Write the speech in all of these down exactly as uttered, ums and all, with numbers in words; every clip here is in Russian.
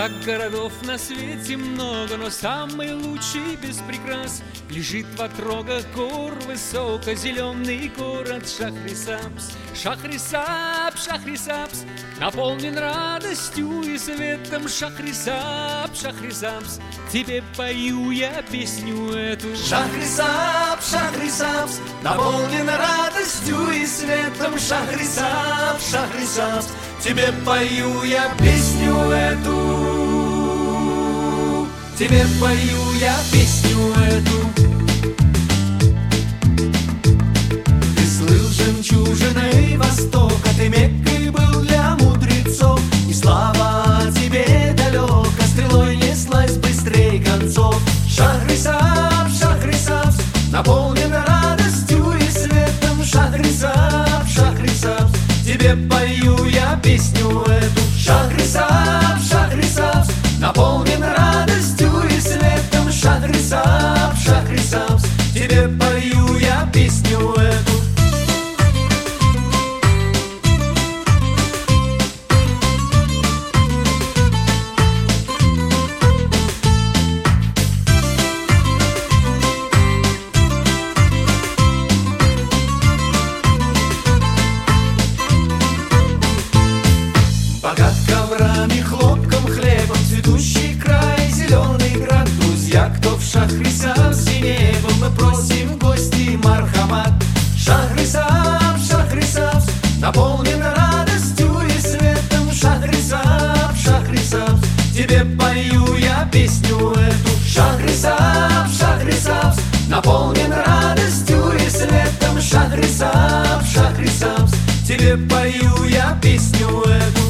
Как городов на свете много, но самый лучший без прикрас лежит в отрогах гор высоко-зеленый город Шахрисабз. Шахрисабз, Шахрисабз, наполнен радостью и светом. Шахрисабз, Шахрисабз, тебе пою я песню эту. Шахрисабз, Шахрисабз, наполнен радостью и светом. Шахрисабз, Шахрисабз, тебе пою я песню эту. Тебе пою я песню эту. Ты слыл жемчужиной Востока, ты Меккой был для мудрецов, и слава тебе далеко стрелой неслась быстрей концов. Шахрисабз, Шахрисабз, наполнен радостью и светом. Шахрисабз, Шахрисабз, тебе пою я песню эту. Шахрисабз, Шахрисабз, наполнен радостью и светом. Шахрисабз, Шахрисабз, тебе пою я песню эту. Богат коврами, хлопком, хлебом, цветущий край, зеленый град. Друзья, кто в Шахрисабзе небом, мы просим гости мархамат. Шахрисабз, Шахрисабз, наполнен радостью и светом. Шахрисабз, Шахрисабз, тебе пою я песню эту. Шахрисабз, Шахрисабз, наполнен радостью и светом. Шахрисабз, Шахрисабз, тебе пою я песню эту.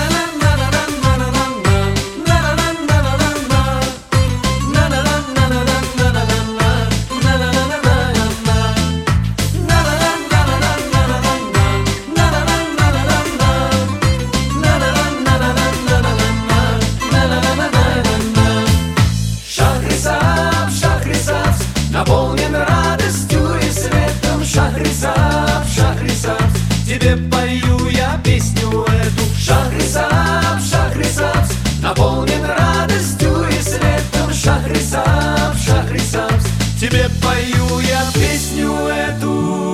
Наполнен радостью и светом. Шахрисабз, Шахрисабз, тебе пою я песню эту. Шахрисабз, Шахрисабз, наполнен радостью и светом. Шахрисабз, Шахрисабз, тебе пою я песню эту.